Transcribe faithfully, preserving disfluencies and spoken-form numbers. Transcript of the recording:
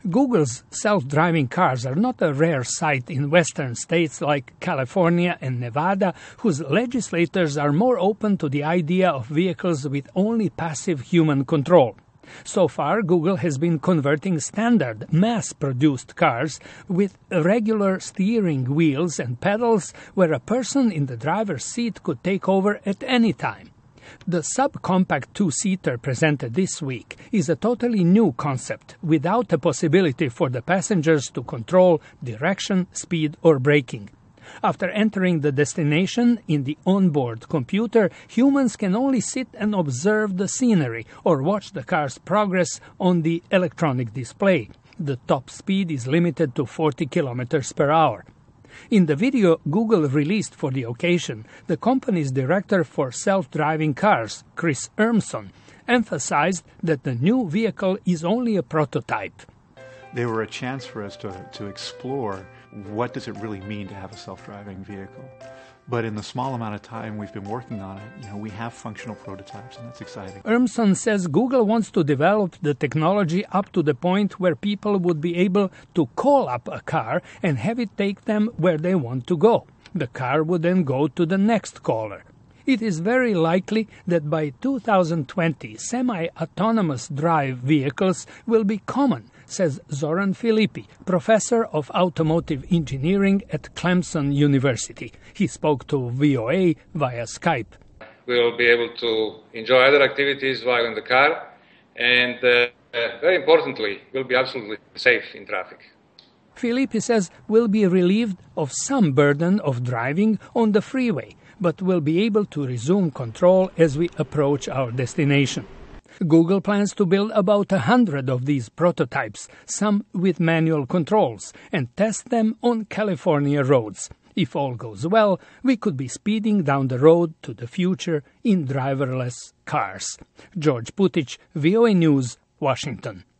Google's self-driving cars are not a rare sight in western states like California and Nevada, whose legislators are more open to the idea of vehicles with only passive human control. So far, Google has been converting standard, mass-produced cars with regular steering wheels and pedals where a person in the driver's seat could take over at any time. The subcompact two-seater presented this week is a totally new concept without a possibility for the passengers to control direction, speed, or braking. After entering the destination in the onboard computer, humans can only sit and observe the scenery or watch the car's progress on the electronic display. The top speed is limited to forty kilometers per hour. In the video Google released for the occasion, the company's director for self-driving cars, Chris Urmson, emphasized that the new vehicle is only a prototype. They were a chance for us to, to explore what does it really mean to have a self-driving vehicle. But in the small amount of time we've been working on it, you know, we have functional prototypes, and that's exciting. Urmson says Google wants to develop the technology up to the point where people would be able to call up a car and have it take them where they want to go. The car would then go to the next caller. It is very likely that by two thousand twenty, semi-autonomous drive vehicles will be common, says Zoran Filippi, professor of automotive engineering at Clemson University. He spoke to V O A via Skype. We'll be able to enjoy other activities while in the car, and uh, very importantly, we'll be absolutely safe in traffic. Filippi says we'll be relieved of some burden of driving on the freeway, but we'll be able to resume control as we approach our destination. Google plans to build about a hundred of these prototypes, some with manual controls, and test them on California roads. If all goes well, we could be speeding down the road to the future in driverless cars. George Putic, V O A News, Washington.